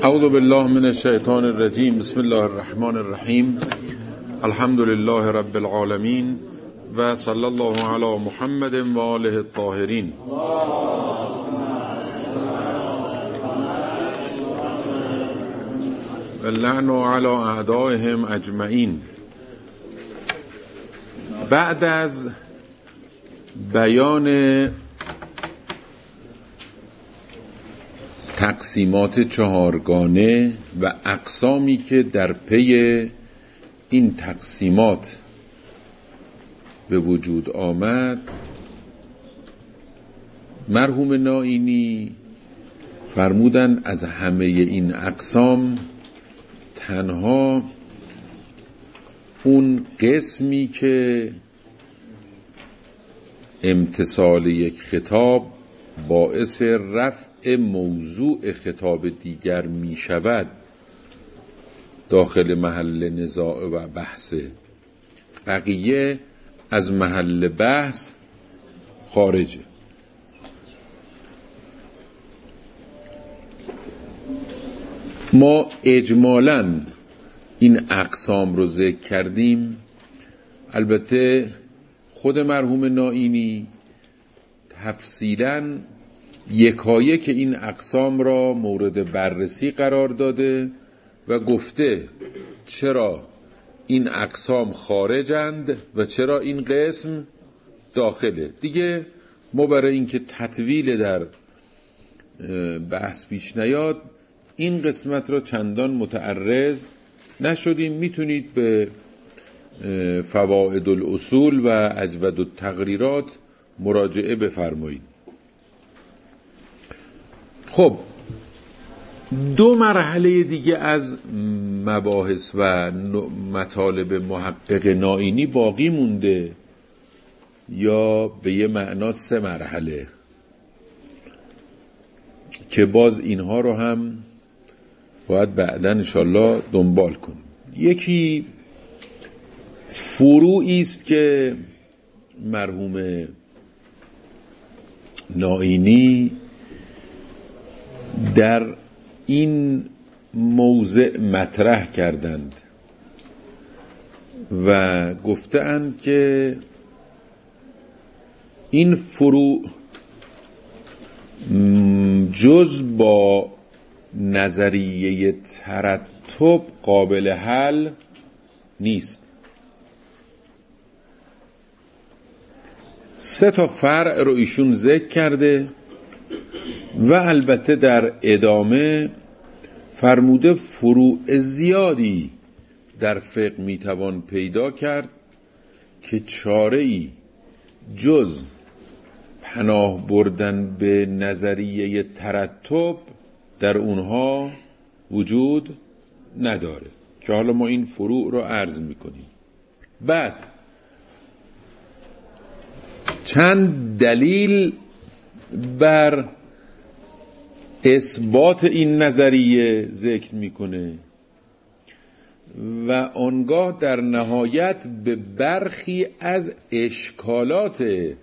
اعوذ بالله من الشیطان الرجیم. بسم الله الرحمن الرحیم. الحمد لله رب العالمین و صلی الله علی محمد و آله الطاهرین. اللعن علی اعدائهم اجمعین. بعد از بیان تقسیمات چهارگانه و اقسامی که در پی این تقسیمات به وجود آمد، مرحوم نائینی فرمودند از همه این اقسام تنها اون قسمی که امتثال یک خطاب باعث رفع موضوع خطاب دیگر می شود داخل محل نزاع و بحث، بقیه از محل بحث خارجه. ما اجمالاً این اقسام رو ذکر کردیم. البته خود مرحوم نائینی تفصیلاً یکایک این اقسام را مورد بررسی قرار داده و گفته چرا این اقسام خارجند و چرا این قسم داخله. دیگه ما برای اینکه تطویل در بحث پیش نیاد این قسمت را چندان متعرض نشدیم. میتونید به فوائد الاصول و اجود التقریرات مراجعه بفرمایید. خب، دو مرحله دیگه از مباحث و مطالب محقق نائینی باقی مونده، یا به یه معنا سه مرحله که باز اینها رو هم باید بعداً انشالله دنبال کنیم. یکی فروعی است که مرحوم نائینی در این موضع مطرح کردند و گفتند که این فروع جز با نظریه ترتب قابل حل نیست. سه تا فرع رو ایشون ذکر کرده و البته در ادامه فرموده فروع زیادی در فقه میتوان پیدا کرد که چاره‌ای جز پناه بردن به نظریه ترتب در اونها وجود نداره، که حالا ما این فروع رو عرض میکنیم. بعد چند دلیل بر اثبات این نظریه ذکر میکنه و آنگاه در نهایت به برخی از اشکالات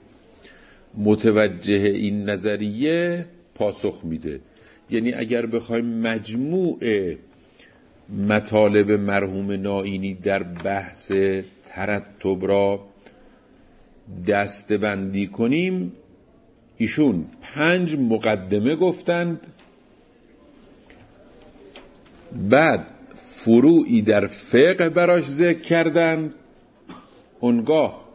متوجه این نظریه پاسخ میده. یعنی اگر بخوایم مجموع مطالب مرحوم نائینی در بحث ترتب را دسته‌بندی کنیم، ایشون 5 مقدمه گفتند، بعد فروعی در فقه براش ذکر کردند، اونگاه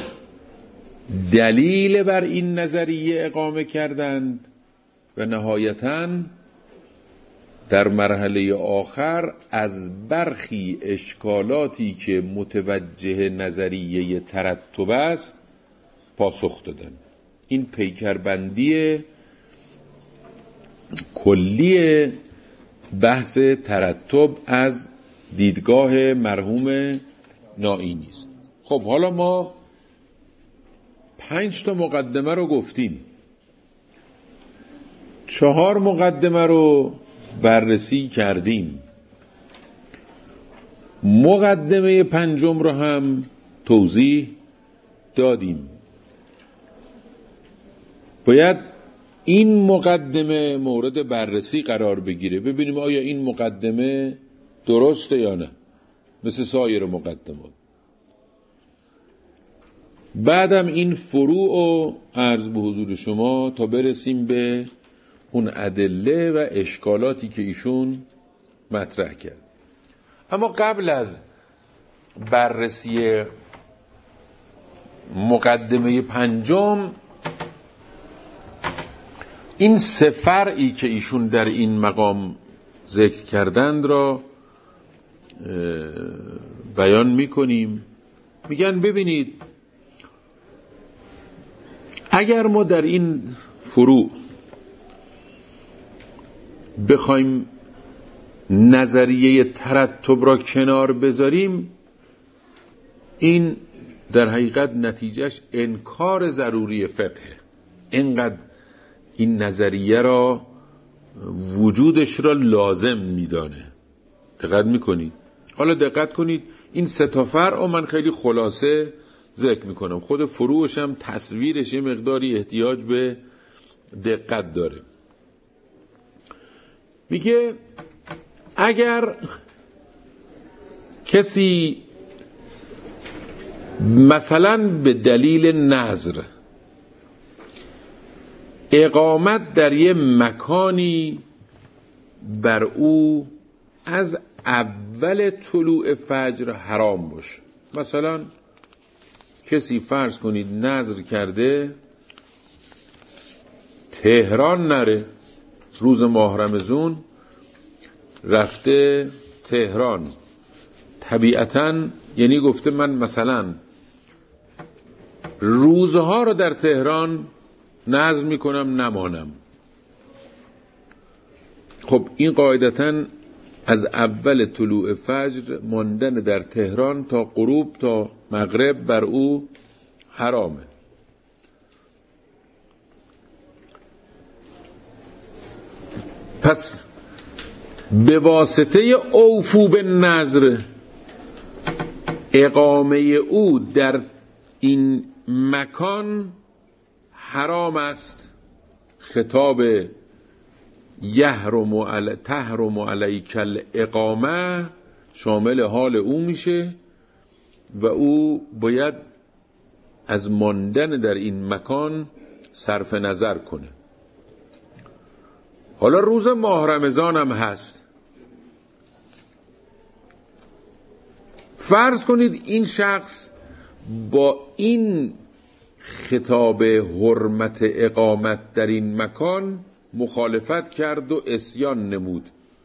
دلیل بر این نظریه اقامه کردند و نهایتاً در مرحله آخر از برخی اشکالاتی که متوجه نظریه ترتب است پاسخ دادند. این پیکربندی کلی بحث ترتب از دیدگاه مرحوم نائینی است. خب حالا ما 5 تا مقدمه رو گفتیم، 4 مقدمه رو بررسی کردیم، مقدمه 5 رو هم توضیح دادیم. باید این مقدمه مورد بررسی قرار بگیره، ببینیم آیا این مقدمه درسته یا نه، مثل سایر مقدمات. بعدم این فروع رو عرض به حضور شما تا برسیم به اون ادله و اشکالاتی که ایشون مطرح کرد. اما قبل از بررسی مقدمه پنجم، این سه فرعی که ایشون در این مقام ذکر کردند را بیان میکنیم. میگن ببینید، اگر ما در این فروع بخوایم نظریه ترتب را کنار بذاریم، این در حقیقت نتیجهش انکار ضروری فقه. اینقدر این نظریه را وجودش را لازم میدانه. دقت میکنید؟ حالا دقت کنید، این سه تا فرع من خیلی خلاصه ذکر میکنم، خود فروعش هم تصویرش یه مقداری احتیاج به دقت داره. میگه اگر کسی مثلا به دلیل نذر اقامت در یه مکانی بر او از اول طلوع فجر حرام باشه، مثلا کسی فرض کنید نذر کرده تهران نره، روز ماه رمضان رفته تهران، طبیعتاً یعنی گفته من مثلا روزها رو در تهران نذر میکنم نمانم. خب این قاعدتاً از اول طلوع فجر ماندن در تهران تا غروب تا مغرب بر او حرامه. پس به واسطه اوفو به نذر اقامه او در این مکان حرام است. خطاب تحرم علیک الاقامه شامل حال او میشه و او باید از ماندن در این مکان صرف نظر کنه. حالا روز ماه رمضان هم هست، فرض کنید این شخص با این خطاب حرمت اقامت در این مکان مخالفت کرد و عصیان نمود،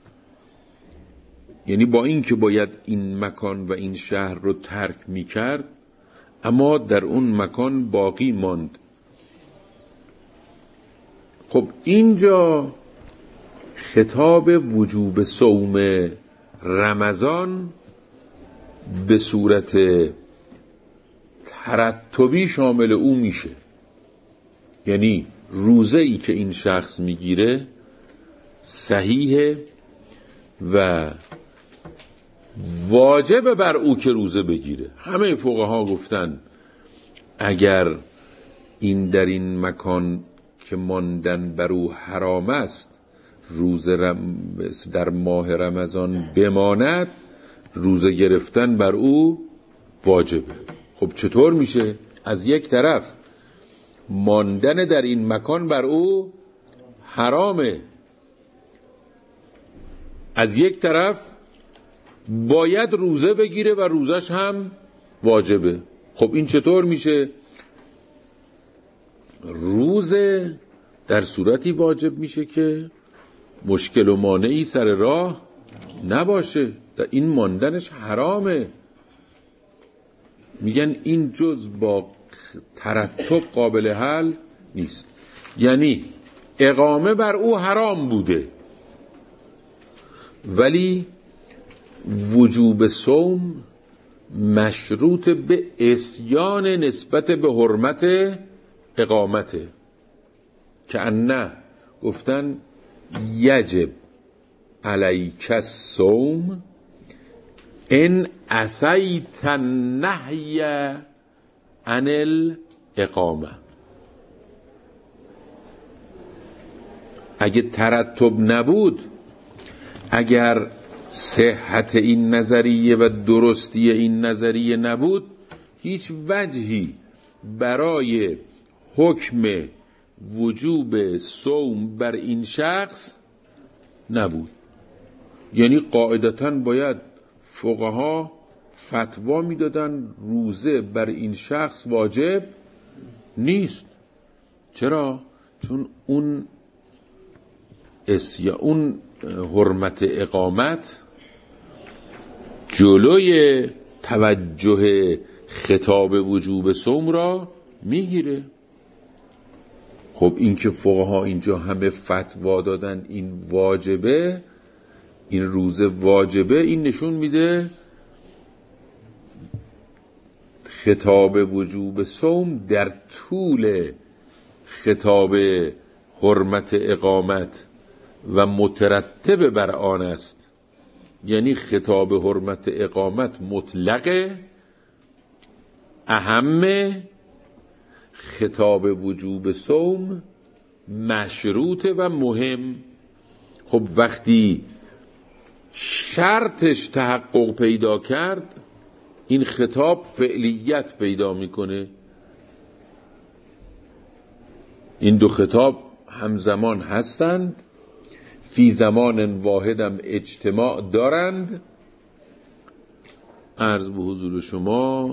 یعنی با این که باید این مکان و این شهر رو ترک می کرد اما در اون مکان باقی ماند. خب اینجا خطاب وجوب صوم رمضان به صورت ترتبی شامل او میشه، یعنی روزه‌ای که این شخص میگیره صحیحه و واجب بر او که روزه بگیره. همه فقها گفتن اگر این در این مکان که ماندن بر او حرام است در ماه رمضان بماند، روزه گرفتن بر او واجبه. خب چطور میشه؟ از یک طرف ماندن در این مکان بر او حرامه، از یک طرف باید روزه بگیره و روزش هم واجبه. خب این چطور میشه؟ روزه در صورتی واجب میشه که مشکل و مانعی سر راه نباشه، در این ماندنش حرامه. میگن این جز با ترتب قابل حل نیست، یعنی اقامه بر او حرام بوده ولی وجوب صوم مشروط به عصیان نسبت به حرمت اقامته، که نه گفتن یجب علیک الصوم ان عصیت النهی عن الاقامه. اگه ترتب نبود، اگر صحت این نظریه و درستی این نظریه نبود، هیچ وجهی برای حکم وجوب صوم بر این شخص نبود. یعنی قاعدتاً باید فقها فتوا میدادن روزه بر این شخص واجب نیست. چرا؟ چون اون حرمت اقامت جلوی توجه خطاب وجوب صوم را میگیره. خب این که فقها اینجا همه فتوا دادن این واجبه، این روزه واجبه، این نشون میده خطاب وجوب صوم در طول خطاب حرمت اقامت و مترتب بر آن است. یعنی خطاب حرمت اقامت مطلقه، اهمه، خطاب وجوب صوم مشروطه و مهم. خب وقتی شرطش تحقق پیدا کرد، این خطاب فعلیت پیدا میکنه. این دو خطاب همزمان هستند، فی زمان واحدم اجتماع دارند. عرض به حضور شما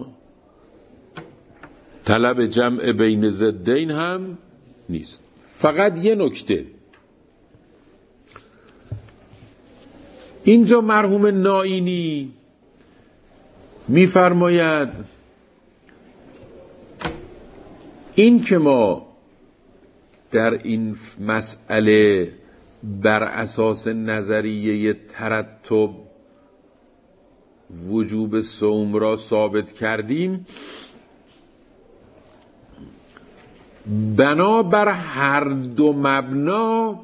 طلب جمع بین ضدین هم نیست. فقط یه نکته اینجا مرحوم نائینی میفرماید این که ما در این مسئله بر اساس نظریه ترتب وجوب صوم را ثابت کردیم، بنابر هر دو مبنا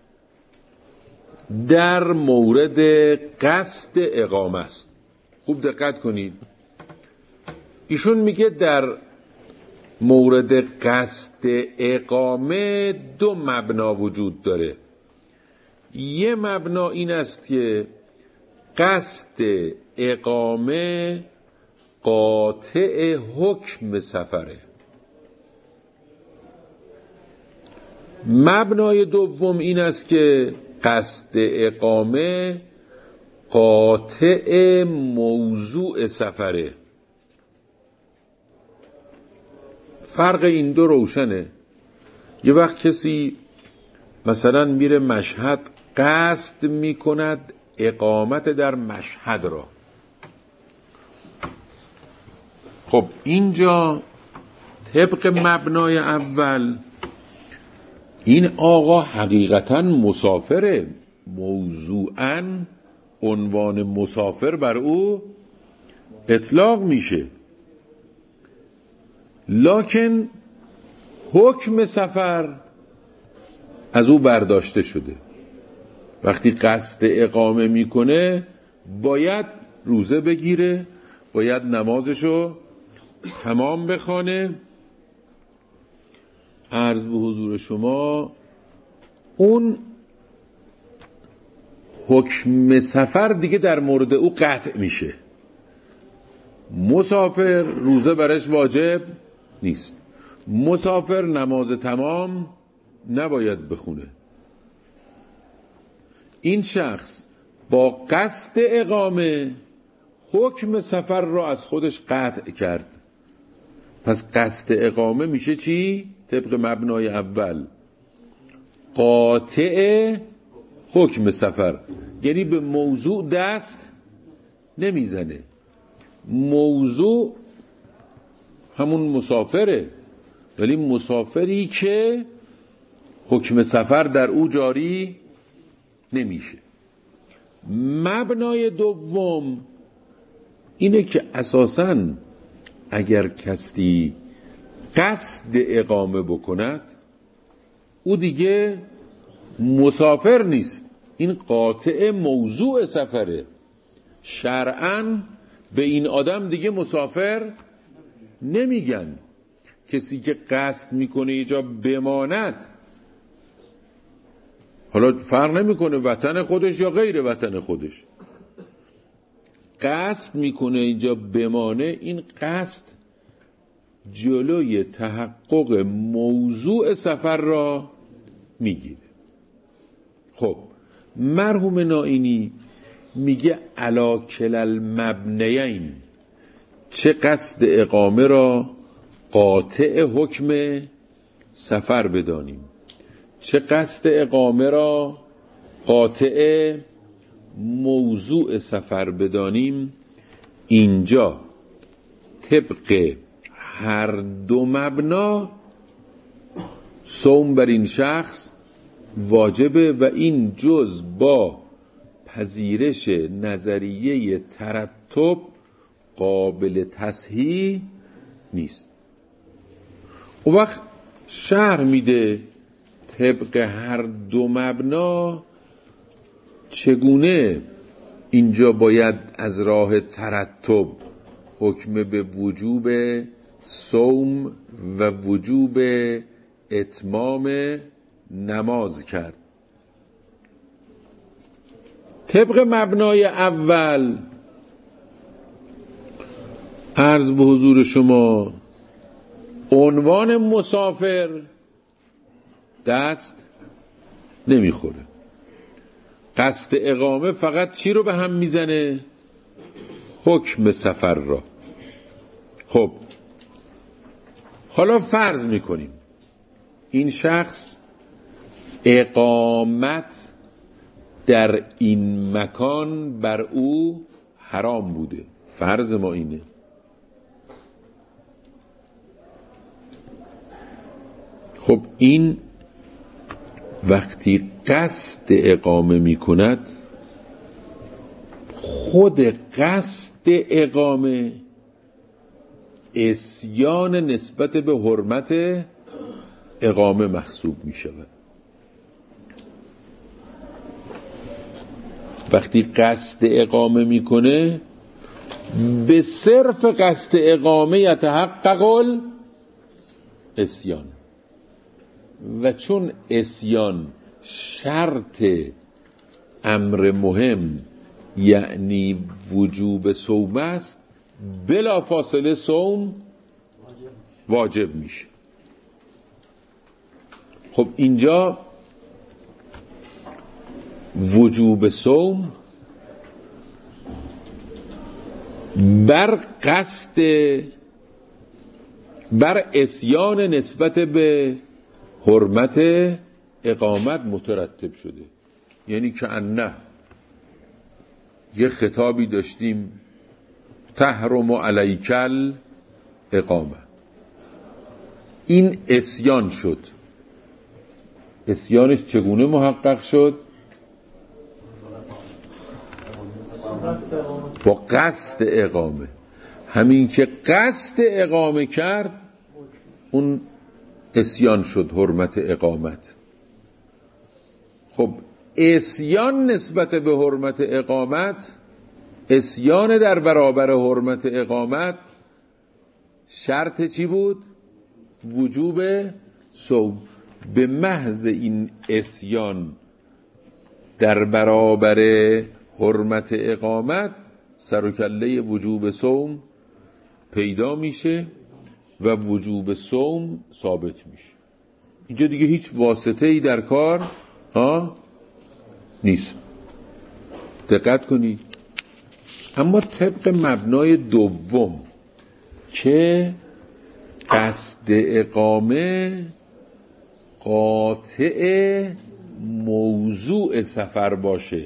در مورد قصد اقامه است. خوب دقت کنید، ایشون میگه در مورد قصد اقامه دو مبنا وجود داره. یه مبنا این است که قصد اقامه قاطع حکم سفره. مبنای دوم این است که قصد اقامه قاطع موضوع سفره. فرق این دو روشنه. یه وقت کسی مثلا میره مشهد، قصد میکند اقامت در مشهد را. خب اینجا طبق مبنای اول این آقا حقیقتا مسافره، موضوعاً عنوان مسافر بر او اطلاق میشه، لکن حکم سفر از او برداشته شده. وقتی قصد اقامه میکنه باید روزه بگیره، باید نمازشو تمام بخونه. عرض به حضور شما اون حکم سفر دیگه در مورد او قطع میشه. مسافر روزه برش واجب نیست، مسافر نماز تمام نباید بخونه. این شخص با قصد اقامه حکم سفر را از خودش قطع کرد. پس قصد اقامه میشه چی؟ طبق مبنای اول قاطع حکم سفر، یعنی به موضوع دست نمیزنه. موضوع همون مسافره، ولی مسافری که حکم سفر در او جاری نمیشه. مبنای دوم اینه که اساساً اگر کسی قصد اقامه بکند او دیگه مسافر نیست، این قاطع موضوع سفره. شرعاً به این آدم دیگه مسافر نمیگن. کسی که قصد میکنه اینجا بماند حالا فرق نمیکنه وطن خودش یا غیر وطن خودش، قصد میکنه اینجا بمانه، این قصد جلوی تحقق موضوع سفر را میگیره. خب مرحوم نائینی میگه علی کلا المبنیین، چه قصد اقامه را قاطع حکم سفر بدانیم، چه قصد اقامه را قاطع موضوع سفر بدانیم، اینجا طبق هر دو مبنا صوم بر این شخص واجبه و این جز با پذیرش نظریه ترتب قابل تصحیح نیست. اون وقت شرح میده طبق هر دو مبنا چگونه اینجا باید از راه ترتب حکم به وجوب صوم و وجوب اتمام نماز کرد. طبق مبنای اول عرض به حضور شما، عنوان مسافر دست نمیخوره، قصد اقامه فقط چی رو به هم میزنه؟ حکم سفر را. خب حالا فرض میکنیم این شخص اقامت در این مکان بر او حرام بوده، فرض ما اینه. خب این وقتی قصد اقامه می کند، خود قصد اقامه عصیان نسبت به حرمت اقامه محسوب می شود. وقتی قصد اقامه می کنه، به صرف قصد اقامه یتحقق العصیان، و چون عصیان شرط امر مهم یعنی وجوب صوم است، بلا فاصله صوم واجب میشه. خب اینجا وجوب صوم بر قصد، بر عصیان نسبت به حرمت اقامت مترتب شده. یعنی که نه یه خطابی داشتیم تحرم علیکل اقامه، این عصیان شد. عصیانش چگونه محقق شد؟ با قصد اقامه. همین که قصد اقامه کرد اون عصیان شد حرمت اقامت. خب عصیان نسبت به حرمت اقامت، عصیان در برابر حرمت اقامت شرط چی بود؟ وجوب صوم. به محض این عصیان در برابر حرمت اقامت سر و کله وجوب صوم پیدا میشه و وجوب صوم ثابت میشه. اینجا دیگه هیچ واسطه ای در کار نیست. دقت کنید. اما طبق مبنای دوم که قصد اقامه قاطع موضوع سفر باشه،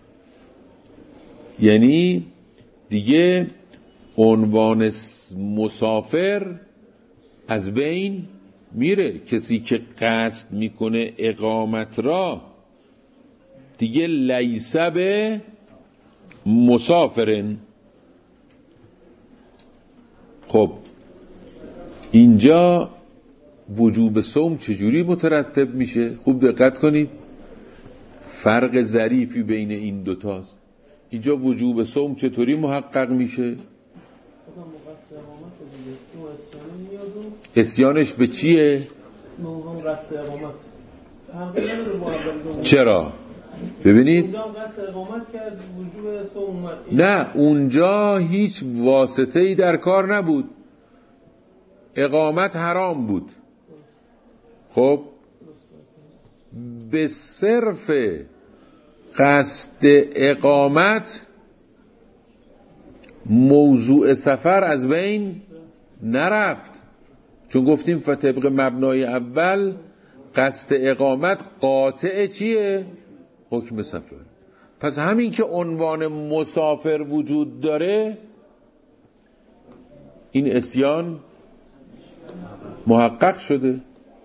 یعنی دیگه عنوان مسافر از بین میره. کسی که قصد میکنه اقامت را دیگه لیس به مسافرن. خب اینجا وجوب صوم چجوری مترتب میشه؟ خوب دقت کنید، فرق ظریفی بین این دوتاست. اینجا وجوب صوم چطوری محقق میشه؟ عصیانش به چیه؟ چرا؟ ببینید نه، اونجا هیچ واسطه‌ای در کار نبود، اقامت حرام بود. خب به صرف قصد اقامت موضوع سفر از بین نرفت، چون گفتیم فطبق مبنای اول قصد اقامت قاطع چیه؟ حکم سفر. پس همین که عنوان مسافر وجود داره، این عصیان محقق شده،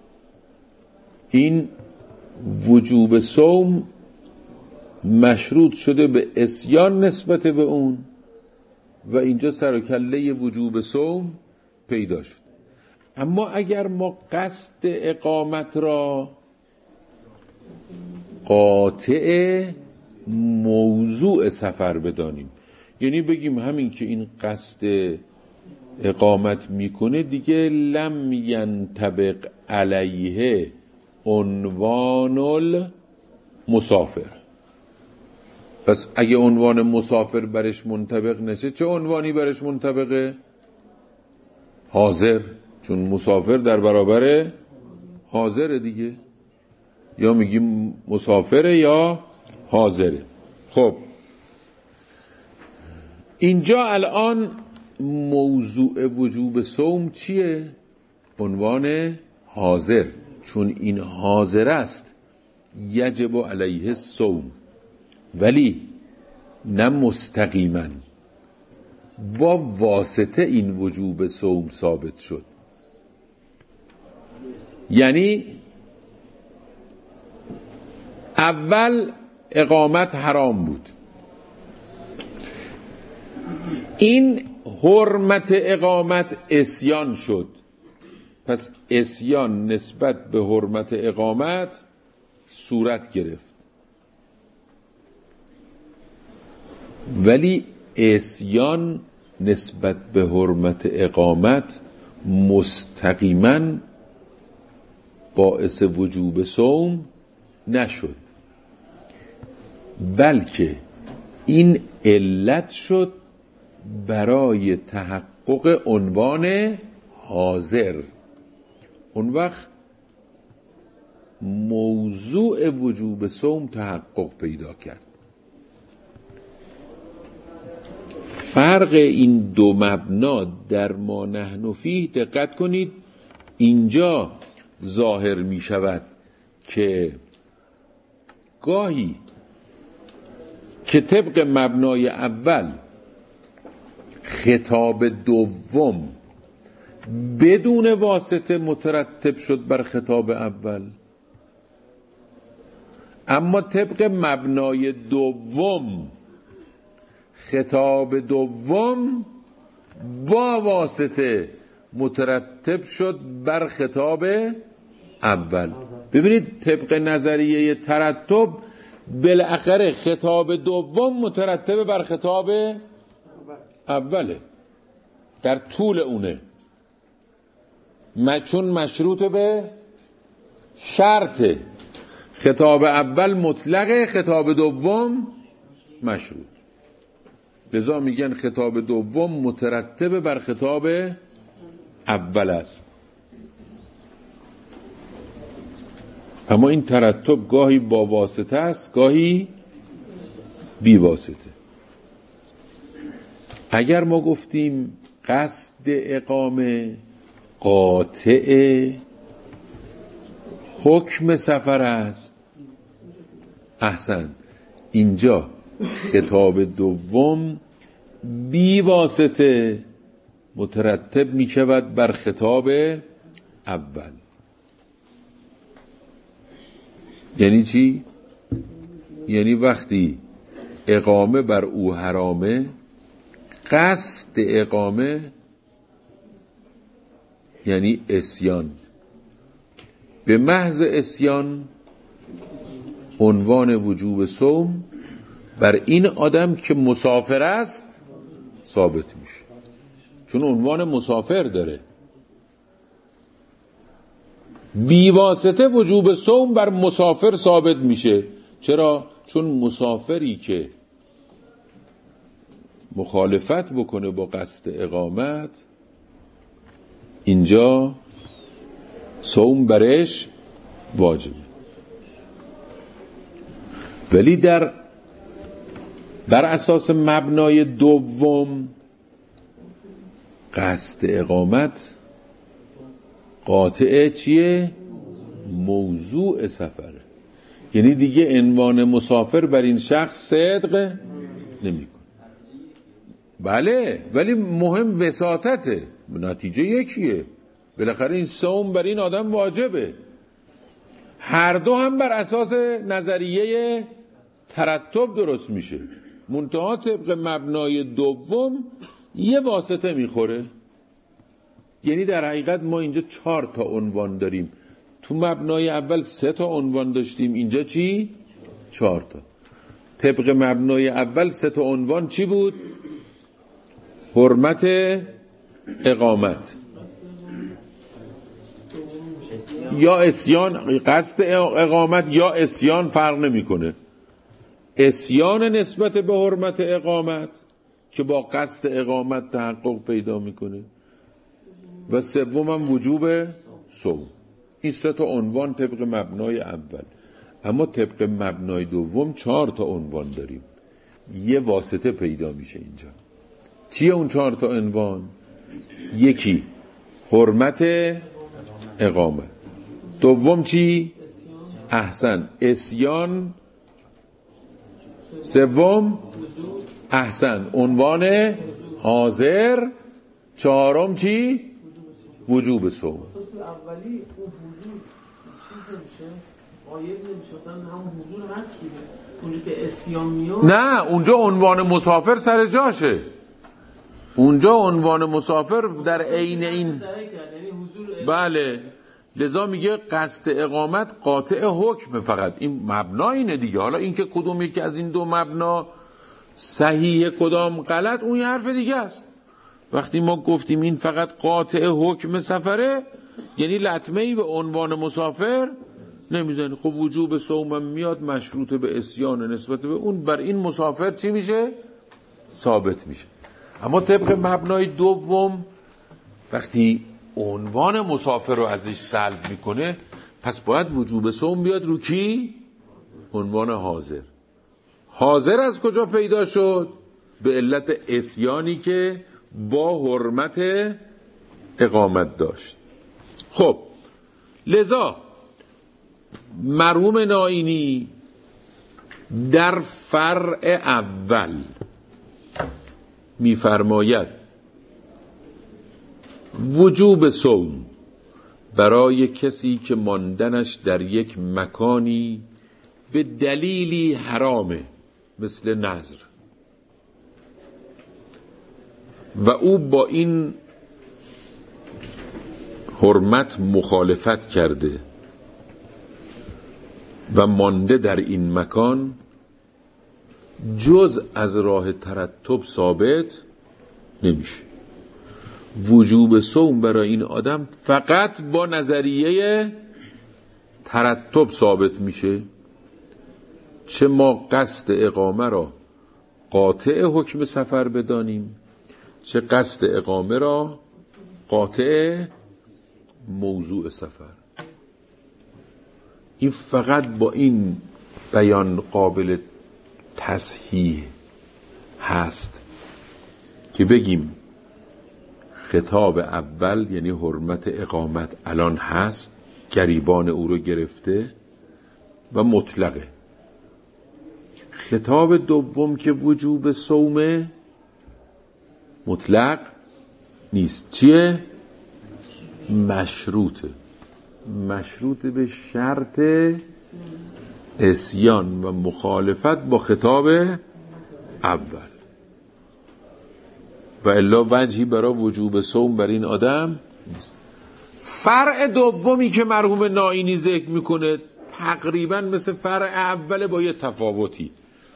این وجوب صوم مشروط شده به عصیان نسبت به اون و اینجا سر و کله وجوب صوم پیدا شد. اما اگر ما قصد اقامت را قاطع موضوع سفر بدانیم، یعنی بگیم همین که این قصد اقامت میکنه دیگه لم ینطبق علیه عنوان المسافر، پس اگه عنوان مسافر برش منطبق نشه چه عنوانی برش منطبقه؟ حاضر، چون مسافر در برابر حاضر دیگه، یا میگیم مسافره یا حاضره. خب اینجا الان موضوع وجوب صوم چیه؟ عنوان حاضر، چون این حاضر است یجب علیه الصوم، ولی نه مستقیما، با واسطه این وجوب صوم ثابت شد. یعنی اول اقامت حرام بود، این حرمت اقامت عصیان شد، پس عصیان نسبت به حرمت اقامت صورت گرفت، ولی عصیان نسبت به حرمت اقامت مستقیما باعث وجوب صوم نشد، بلکه این علت شد برای تحقق عنوان حاضر. اون وقت موضوع وجوب صوم تحقق پیدا کرد. فرق این دو مبنا در ما نحن فیه دقت کنید، اینجا ظاهر می شود که گاهی که طبق مبنای اول خطاب دوم بدون واسطه مترتب شد بر خطاب اول، اما طبق مبنای دوم خطاب دوم با واسطه مترتب شد بر خطاب اول. ببینید طبق نظریه ترتب بالاخره خطاب دوم مترتب بر خطاب اوله در طول اونه، چون مشروط به شرط. خطاب اول مطلقه، خطاب دوم مشروط، لذا میگن خطاب دوم مترتب بر خطاب اول است. اما این ترتب گاهی با واسطه است، گاهی بی واسطه. اگر ما گفتیم قصد اقامه قاطع حکم سفر است، احسن، اینجا خطاب دوم بی واسطه مترتب می شود بر خطاب اول. یعنی چی؟ یعنی وقتی اقامه بر او حرامه، قصد اقامه یعنی عصیان، به محض عصیان عنوان وجوب صوم بر این آدم که مسافر است ثابت میشه، چون عنوان مسافر داره. بیواسطه وجوب صوم بر مسافر ثابت میشه. چرا؟ چون مسافری که مخالفت بکنه با قصد اقامت، اینجا صوم برش واجبه. ولی بر اساس مبنای دوم، قصد اقامت قاطع چیه؟ موضوع سفره. یعنی دیگه عنوان مسافر بر این شخص صدق نمیکنه. بله، ولی مهم وساطته، نتیجه یکیه. بالاخره این صوم بر این آدم واجبه. هر دو هم بر اساس نظریه ترتب درست میشه. منتها طبق مبنای دوم یه واسطه میخوره. یعنی در حقیقت ما اینجا 4 تا عنوان داریم. تو مبنای اول 3 تا عنوان داشتیم، اینجا چی؟ 4 تا. طبق مبنای اول 3 تا عنوان چی بود؟ حرمت اقامت یا اسیان، قصد اقامت یا اسیان فرق نمیکنه. اسیان نسبت به حرمت اقامت که با قصد اقامت تحقق پیدا میکنه، و سوم هم وجوب صوم. این 3 تا عنوان طبق مبنای اول. اما طبق مبنای دوم 4 تا عنوان داریم. یه واسطه پیدا میشه اینجا. چیه اون 4 تا عنوان؟ یکی حرمت اقامت، دوم چی؟ احسن اسیان، سوم احسن عنوان حاضر، چهارم چی؟ وجوب صوم. اولی اون حضور چیز نمیشه، غایب نمیشه، مثلا همون حضور هست دیگه. اونجا که اسیان میاد، نه، اونجا عنوان مسافر سر جاشه. اونجا عنوان مسافر در عین این، بله، لذا میگه قصد اقامت قاطع حکم. فقط این مبنا اینه دیگه. حالا این که کدوم یکی از این دو مبنا صحیح کدام غلط، اون یه حرف دیگه است. وقتی ما گفتیم این فقط قاطع حکم سفره، یعنی لطمه ای به عنوان مسافر نمیزنه. خب وجوب صوم میاد مشروط به اسیان نسبت به اون، بر این مسافر چی میشه؟ ثابت میشه. اما طبق مبنای دوم وقتی عنوان مسافر رو ازش سلب میکنه، پس باید وجوب صوم بیاد رو کی؟ عنوان حاضر. حاضر از کجا پیدا شد؟ به علت اسیانی که با حرمت اقامت داشت. خب لذا مرحوم نائینی در فرع اول می‌فرماید وجوب صوم برای کسی که ماندنش در یک مکانی به دلیلی حرامه، مثل نذر، و او با این حرمت مخالفت کرده و مانده در این مکان، جز از راه ترتب ثابت نمیشه. وجوب صوم برای این آدم فقط با نظریه ترتب ثابت میشه. چه ما قصد اقامه را قاطع حکم سفر بدانیم، چه قصد اقامه را قاطع موضوع سفر. این فقط با این بیان قابل تصحیح هست که بگیم خطاب اول یعنی حرمت اقامت الان هست، گریبان او رو گرفته و مطلقه. خطاب دوم که وجوب صوم مطلق نیست. چیه؟ مشروطه. مشروط به شرط اسیان و مخالفت با خطاب اول، و الا وجهی برای وجوب صوم بر این آدم نیست. فرع دومی که مرحوم نائینی ذکر میکنه تقریبا مثل فرع اول با یه تفاوتی.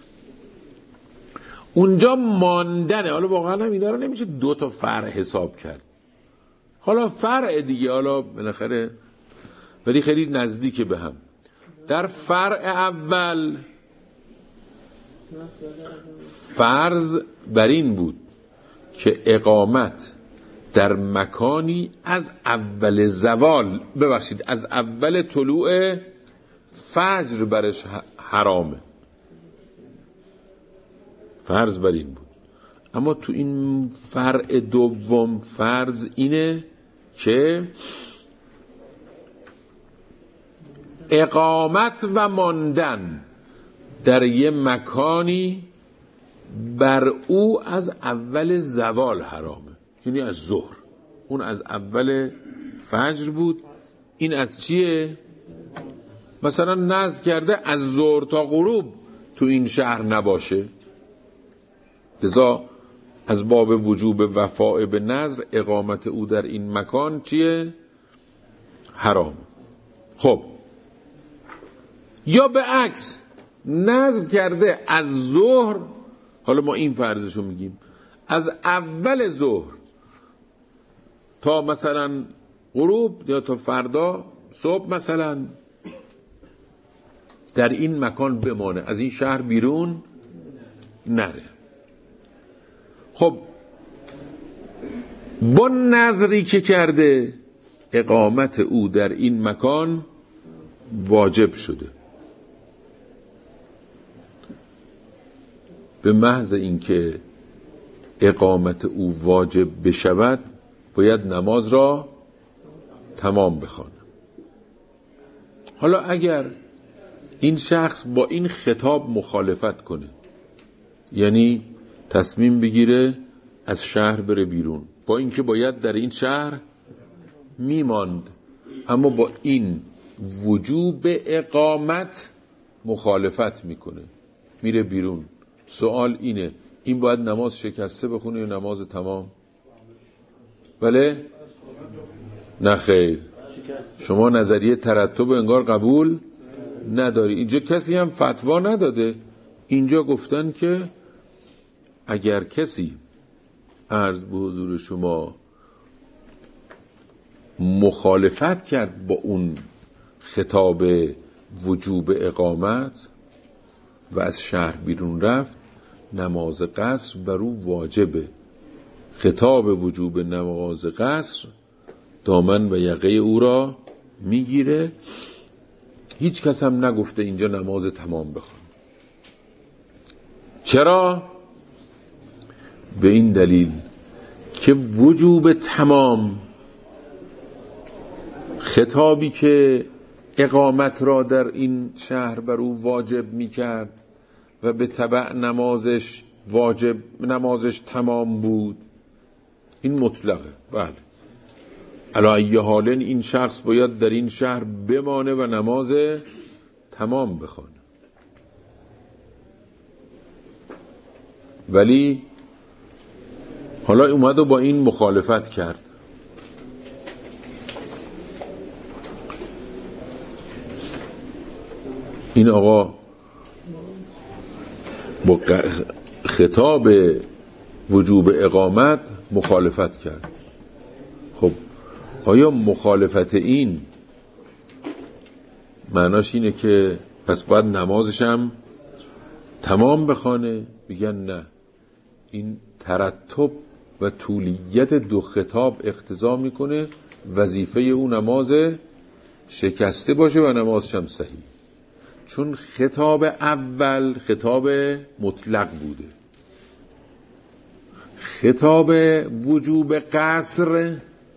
اونجا ماندنه. حالا واقعا هم اینا رو نمیشه 2 تا فرع حساب کرد. حالا فرع دیگه، حالا بالاخره ولی خیلی نزدیک به هم. در فرع اول فرض بر این بود که اقامت در مکانی از اول زوال، از اول طلوع فجر برش حرامه. فرض بر این بود. اما تو این فرع دوم فرض اینه که اقامت و ماندن در یه مکانی بر او از اول زوال حرامه، یعنی از ظهر. اون از اول فجر بود، این از چیه؟ مثلا نذر کرده از ظهر تا غروب تو این شهر نباشه، لذا از باب وجوب وفاء به نذر اقامت او در این مکان چیه؟ حرام. خب یا به عکس نذر کرده از ظهر، حالا ما این فرضشو میگیم، از اول ظهر تا مثلا غروب یا تا فردا صبح مثلا در این مکان بمانه، از این شهر بیرون نره. خب با نذری که کرده اقامت او در این مکان واجب شده. به محض اینکه اقامت او واجب بشود باید نماز را تمام بخوانه. حالا اگر این شخص با این خطاب مخالفت کنه، یعنی تصمیم بگیره از شهر بره بیرون، با اینکه باید در این شهر میماند، اما با این وجوب اقامت مخالفت میکنه، میره بیرون، سوال اینه این باید نماز شکسته بخونه یا نماز تمام؟ بله؟ نه خیر، شما نظریه ترتب انگار قبول نداری. اینجا کسی هم فتوا نداده، اینجا گفتن که اگر کسی عرض به حضور شما مخالفت کرد با اون خطاب وجوب اقامت و از شهر بیرون رفت، نماز قصر بر او واجبه. خطاب وجوب نماز قصر دامن و یقه او را میگیره. هیچ کس هم نگفته اینجا نماز تمام بخوان. چرا؟ به این دلیل که وجوب تمام، خطابی که اقامت را در این شهر بر او واجب میکرد و به تبع نمازش تمام بود، این مطلقه. بله، علی ای حال این شخص باید در این شهر بمانه و نماز تمام بخوانه. ولی حالا اومد و با این مخالفت کرد. این آقا با خطاب وجوب اقامت مخالفت کرد. خب آیا مخالفت این معناش اینه که پس باید نمازش هم تمام بخوانه؟ میگن نه، این ترتب و طولیت دو خطاب اقتضا میکنه وظیفه او نماز شکسته باشه و نمازش هم صحیح، چون خطاب اول خطاب مطلق بوده. خطاب وجوب قصر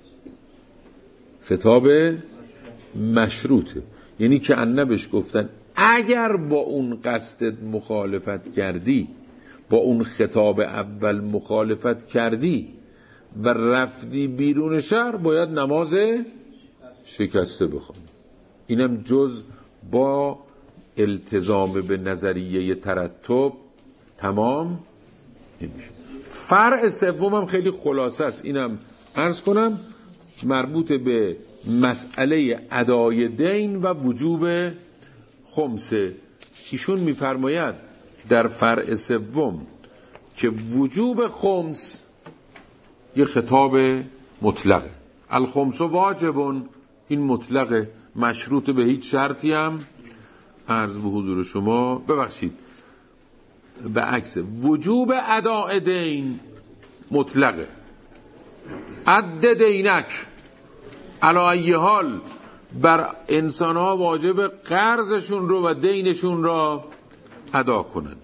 خطاب مشروطه، یعنی که انبش گفتن اگر با اون قصد مخالفت کردی، با اون خطاب اول مخالفت کردی و رفتی بیرون شهر، باید نماز شکسته بخوانی. اینم جز با التزام به نظریه ترتب تمام نمیشه. فرع سوم هم خیلی خلاصه است، اینم عرض کنم، مربوط به مسئله ادای دین و وجوب خمسه. ایشون میفرماید در فرع سوم که وجوب خمس یه خطاب مطلقه، الخمس واجبون، این مطلقه مشروط به هیچ شرطی هم عرض به حضور شما ببخشید به عکس وجوب اداء دین مطلقه. عد دینک علی ای حال بر انسان ها واجب قرضشون رو و دینشون را ادا کنن.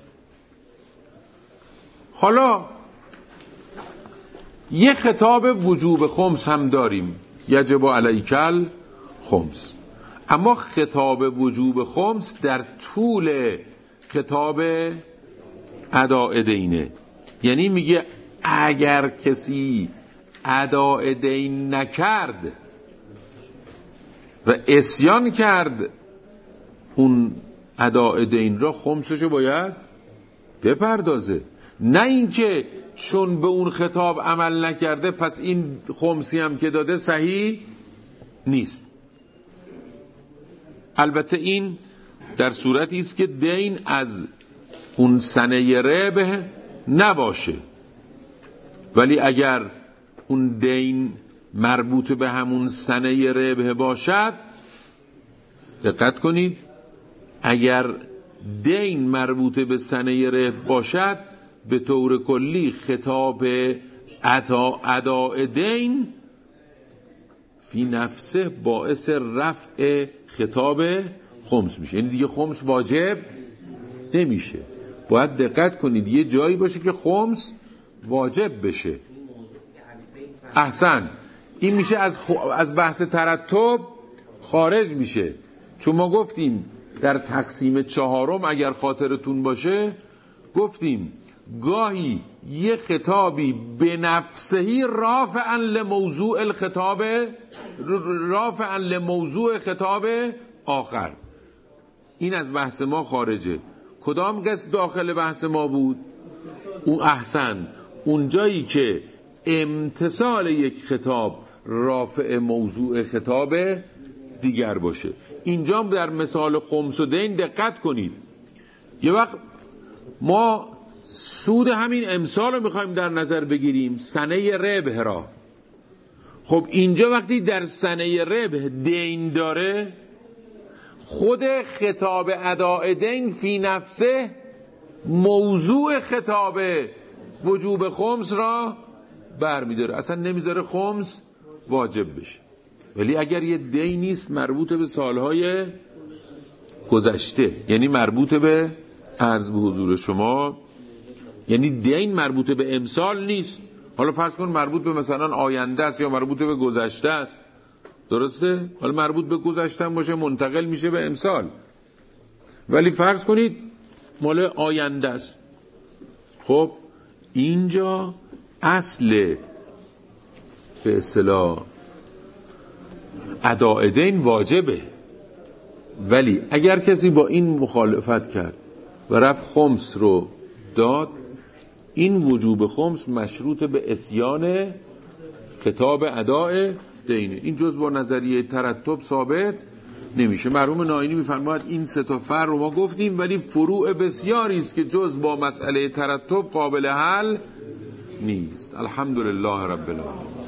حالا یه خطاب وجوب خمس هم داریم، یجب علیکل خمس، اما خطاب وجوب خمس در طول خطاب اداء دینه. یعنی میگه اگر کسی اداء دین نکرد و عصیان کرد اون اداء دین را خمسشو باید بپردازه، نه اینکه چون به اون خطاب عمل نکرده پس این خمسی هم که داده صحیح نیست. البته این در صورتی است که دین از اون سنه ربح نباشه، ولی اگر اون دین مربوط به همون سنه ربح باشد، دقت کنید، اگر دین مربوط به سنه ربح باشد به طور کلی خطاب اداء دین فی نفسه باعث رفع خطاب خمس میشه. یعنی دیگه خمس واجب نمیشه. باید دقت کنید یه جایی باشه که خمس واجب بشه. احسن، این میشه از بحث ترتب خارج میشه، چون ما گفتیم در تقسیم چهارم اگر خاطرتون باشه گفتیم گاهی یه خطابی به نفسهی رافعا لموضوع خطاب آخر، این از بحث ما خارجه. کدام قسم داخل بحث ما بود؟ اون احسن، اون جایی که امتثال یک خطاب رافع موضوع خطاب دیگر باشه. اینجا در مثال خمس و دین دقت کنید، یه وقت ما سود همین امثال رو میخوایم در نظر بگیریم، سنه ربح را. خب اینجا وقتی در سنه ربح دین داره، خود خطاب اداء دین فی نفسه موضوع خطاب وجوب خمس را برمیداره، اصلا نمیذاره خمس واجب بشه. ولی اگر یه دین نیست مربوط به سالهای گذشته، یعنی مربوط به عرض به حضور شما، یعنی دین مربوط به امسال نیست، حالا فرض کن مربوط به مثلا آینده است یا مربوط به گذشته است، درسته؟ حالا مربوط به گذشته باشه منتقل میشه به امسال، ولی فرض کنید مال آینده است. خب اینجا اصل به اصطلاح اداء دین واجبه، ولی اگر کسی با این مخالفت کرد و رفت خمس رو داد، این وجوب خمس مشروط به عصیان خطاب اداء دینه. این جز با نظریه ترتب ثابت نمیشه. مرحوم نائینی میفرماید این سه تا فرع رو ما گفتیم، ولی فروع بسیاری است که جز با مسئله ترتب قابل حل نیست. الحمدلله رب العالمین.